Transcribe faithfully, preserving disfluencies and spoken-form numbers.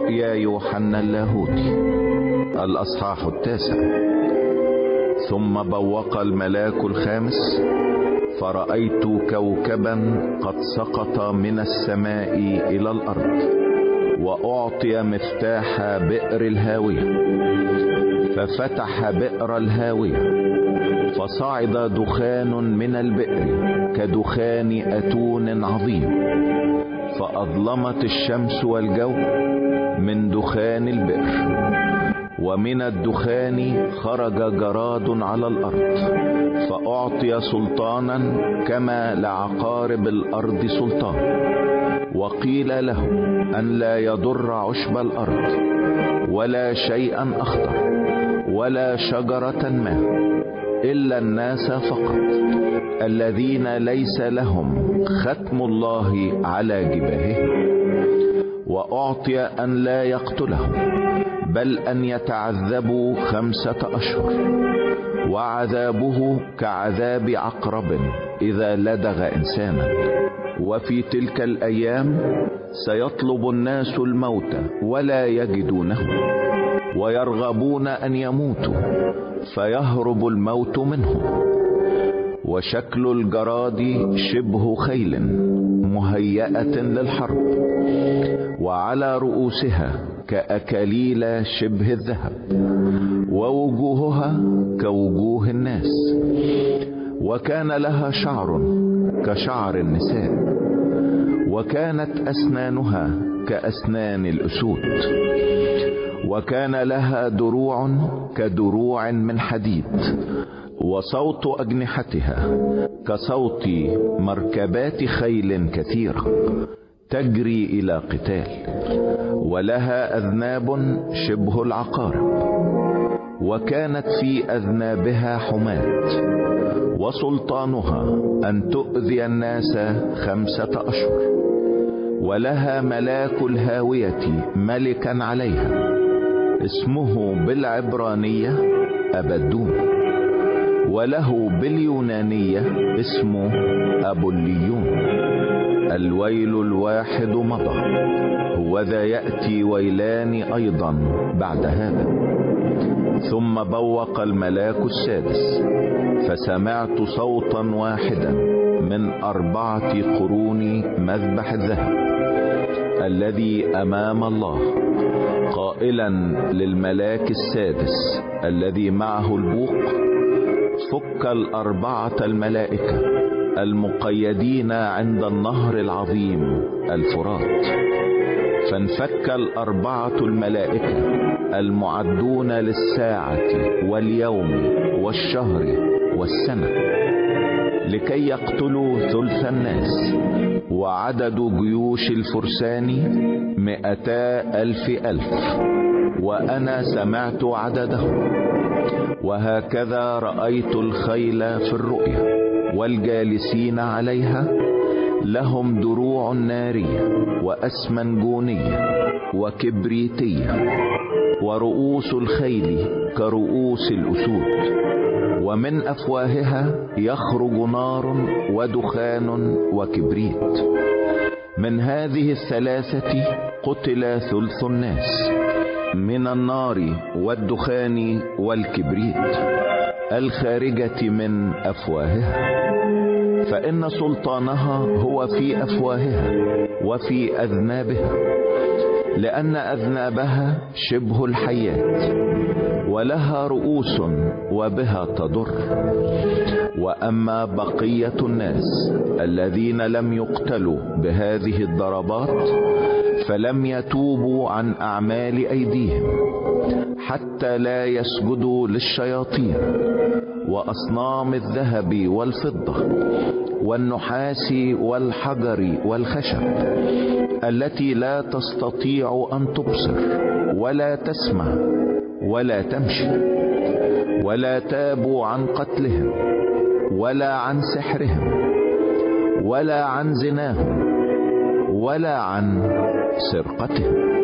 رؤيا يوحنا اللاهوتي الأصحاح التاسع. ثم بوق الملاك الخامس، فرأيت كوكبا قد سقط من السماء إلى الأرض، وأعطي مفتاح بئر الهاوية، ففتح بئر الهاوية، فصعد دخان من البئر كدخان أتون عظيم، فأظلمت الشمس والجو من دخان البئر. ومن الدخان خرج جراد على الأرض، فأعطي سلطانا كما لعقارب الأرض سلطان. وقيل له أن لا يضر عشب الأرض ولا شيئا أخضر ولا شجرة ما، إلا الناس فقط الذين ليس لهم ختم الله على جباههم. وأعطي أن لا يقتلهم، بل أن يتعذبوا خمسة أشهر، وعذابه كعذاب عقرب إذا لدغ إنسانا. وفي تلك الأيام سيطلب الناس الموت ولا يجدونه، ويرغبون أن يموتوا فيهرب الموت منهم. وشكل الجراد شبه خيل مهيئة للحرب، وعلى رؤوسها كأكاليل شبه الذهب، ووجوهها كوجوه الناس، وكان لها شعر كشعر النساء، وكانت أسنانها كأسنان الأسود، وكان لها دروع كدروع من حديد، وصوت أجنحتها كصوت مركبات خيل كثيرة تجري إلى قتال. ولها أذناب شبه العقارب، وكانت في أذنابها حماة، وسلطانها أن تؤذي الناس خمسة أشهر. ولها ملاك الهاوية ملكا عليها، اسمه بالعبرانية أبدون، وله باليونانية اسمه أبوليون. الويل الواحد مضى، وذا يأتي ويلان أيضا بعد هذا. ثم بوق الملاك السادس، فسمعت صوتا واحدا من أربعة قرون مذبح الذهب الذي أمام الله، قائلا للملاك السادس الذي معه البوق: فك الأربعة الملائكة المقيدين عند النهر العظيم الفرات. فانفك الأربعة الملائكة المعدون للساعة واليوم والشهر والسنة، لكي يقتلوا ثلث الناس. وعدد جيوش الفرسان مئتا ألف ألف، وأنا سمعت عددهم. وهكذا رأيت الخيل في الرؤيا، والجالسين عليها لهم دروع نارية وأسمنجونية وكبريتية، ورؤوس الخيل كرؤوس الأسود، ومن أفواهها يخرج نار ودخان وكبريت. من هذه الثلاثة قتل ثلث الناس، من النار والدخان والكبريت الخارجة من أفواهها. فإن سلطانها هو في أفواهها وفي أذنابها، لأن أذنابها شبه الحيات، ولها رؤوس وبها تضر. وأما بقية الناس الذين لم يقتلوا بهذه الضربات فلم يتوبوا عن أعمال أيديهم، حتى لا يسجدوا للشياطين وأصنام الذهب والفضة والنحاس والحجر والخشب، التي لا تستطيع أن تبصر ولا تسمع ولا تمشي. ولا تابوا عن قتلهم ولا عن سحرهم ولا عن زناهم ولا عن سرقتهم.